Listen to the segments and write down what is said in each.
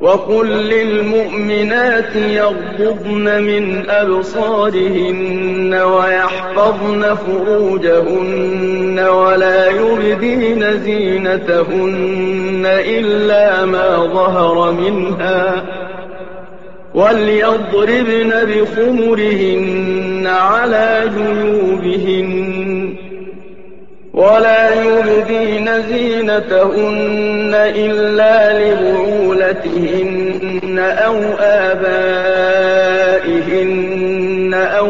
وقل للمؤمنات يغضضن من أبصارهن ويحفظن فروجهن ولا يبدين زينتهن إلا ما ظهر منها وليضربن بخمرهن على جيوبهن ولا يبدين زينتهن إلا لبعولتهن أو آبائهن أو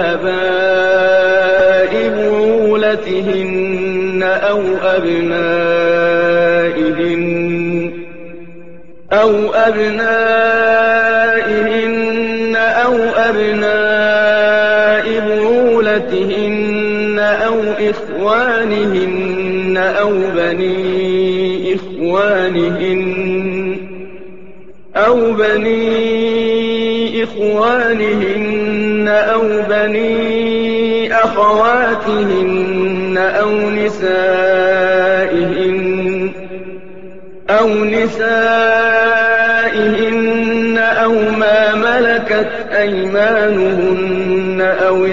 آباء بعولتهن أو أبناء بعولتهن أو إخوانهن أو بني إخوانهن أو بني أخواتهن أو نسائهن أو ما ملكت أيمانهن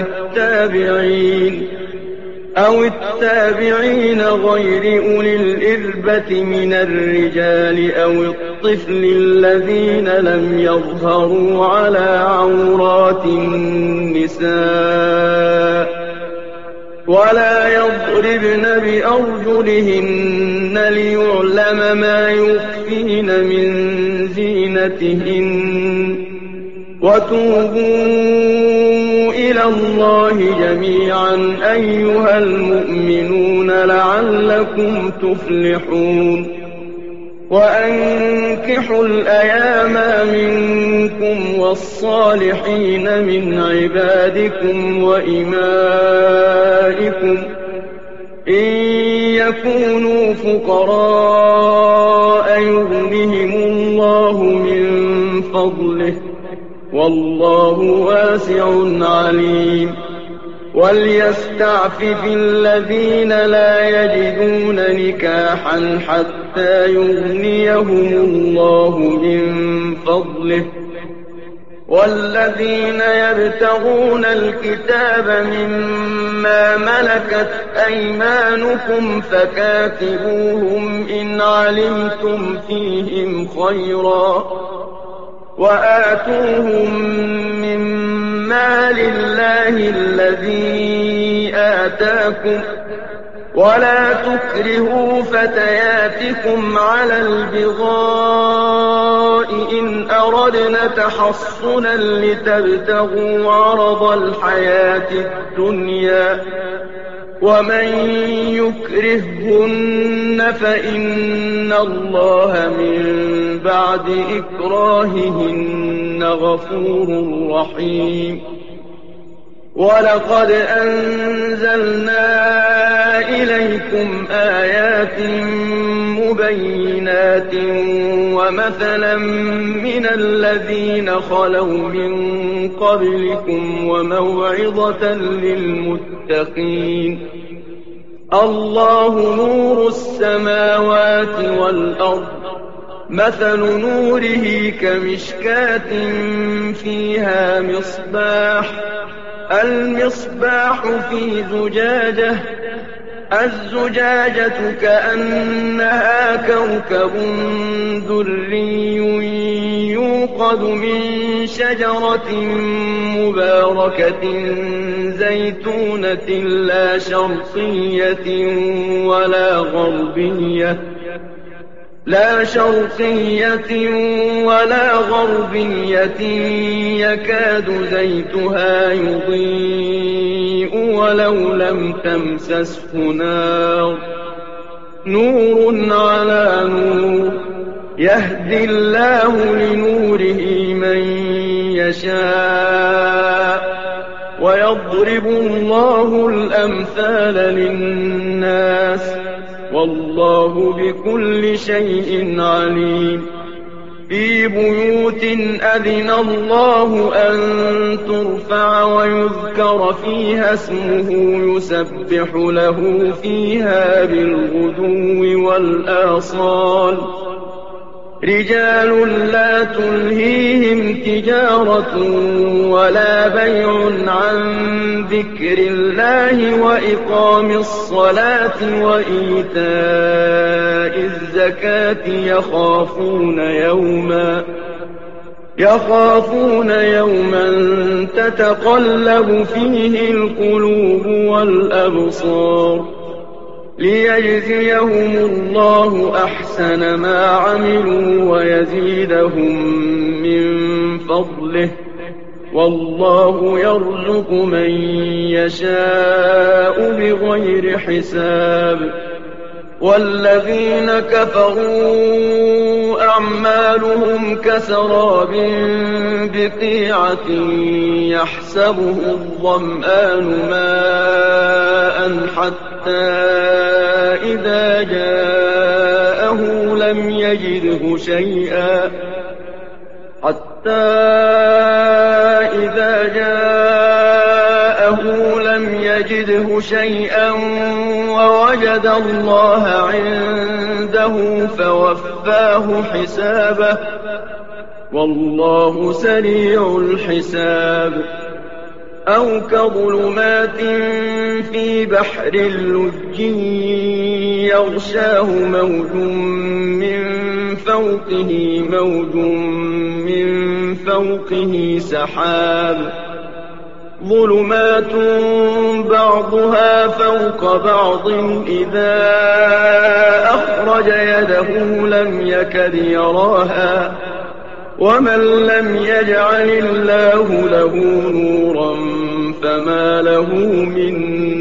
أو التابعين غير أولي الإربة من الرجال أو الطفل الذين لم يظهروا على عورات النساء ولا يضربن بأرجلهن ليعلم ما يخفين من زينتهن وتوبوا إلى الله جميعا أيها المؤمنون لعلكم تفلحون وأنكحوا الأيام منكم والصالحين من عبادكم وإمائكم إن يكونوا فقراء يغنهم الله من فضله والله واسع عليم وليستعفف الذين لا يجدون نكاحا حتى يغنيهم الله من فضله والذين يبتغون الكتاب مما ملكت أيمانكم فكاتبوهم إن علمتم فيهم خيرا وآتوهم من مال الله الذي آتاكم ولا تكرهوا فتياتكم على البغاء إن أردنا تحصنا لتبتغوا عرض الحياة الدنيا ومن يكرههن فإن الله من بعد إكراههن غفور رحيم ولقد أنزلنا إليكم آيات مبينات ومثلا من الذين خلوا من قبلكم وموعظة للمتقين الله نور السماوات والأرض مثل نوره كمشكاة فيها المصباح في زجاجة الزجاجة كأنها كوكب دري يوقد من شجرة مباركة زيتونة لا شرقية ولا غربية يكاد زيتها يضيء ولو لم تمسسه نار نور على نور يهدي الله لنوره من يشاء ويضرب الله الأمثال للناس والله بكل شيء عليم في بيوت أذن الله أن ترفع ويذكر فيها اسمه يسبح له فيها بالغدو والآصال رجال لا تلهيهم تجارة ولا بيع عن ذكر الله وإقام الصلاة وإيتاء الزكاة يخافون يوما تتقلب فيه القلوب والأبصار ليجزيهم الله أحسن ما عملوا ويزيدهم من فضله والله يرزق من يشاء بغير حساب والذين كفروا أعمالهم كسراب بقيعة يحسبه الظمآن ماء حتى إذا جاءه لم يجده شيئا ووجد الله عنده فوفاه حسابه والله سريع الحساب أو كظلمات في بحر لج يغشاه موج من فوقه سحاب ظلمات بعضها فوق بعض إذا أخرج يده لم يكد يراها ومن لم يجعل الله له نورا فما له من